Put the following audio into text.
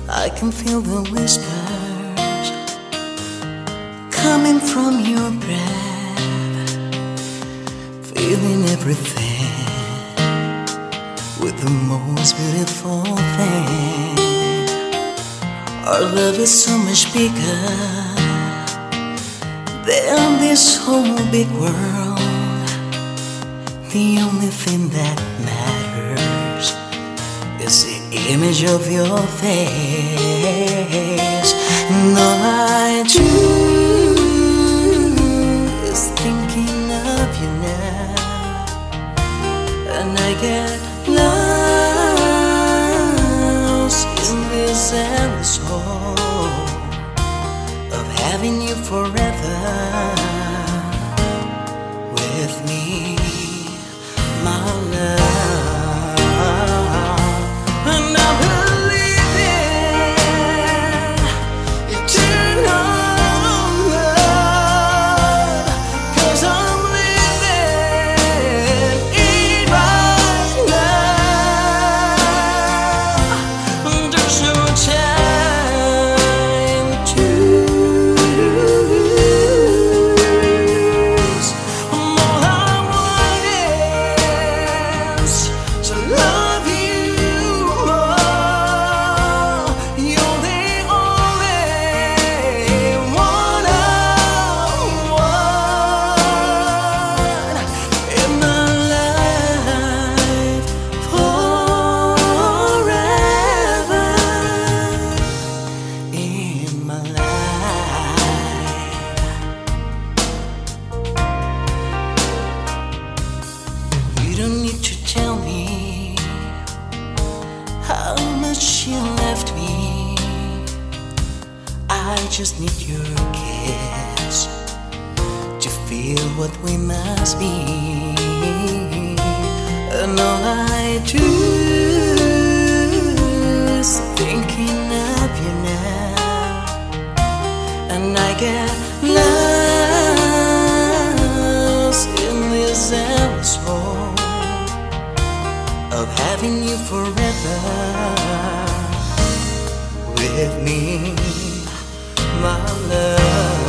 I can feel the whispers coming from your breath, feeling everything with the most beautiful thing. Our love is so much bigger than this whole big world. The only thing that matters is the image of your face. And all I do is thinking of you now, and I get lost in this endless hole of having you forever with me, my love. And I believe in eternal love, 'cause I'm living it right now. There's no time to lose. All I want is to love you more. You're the only one I want in my life forever. In my life, you don't need to tell me how much you left me. I just need your kiss to feel what we must be. And all I do is thinking of you now, and I get lost in this endless hole of having you forever with me, my love.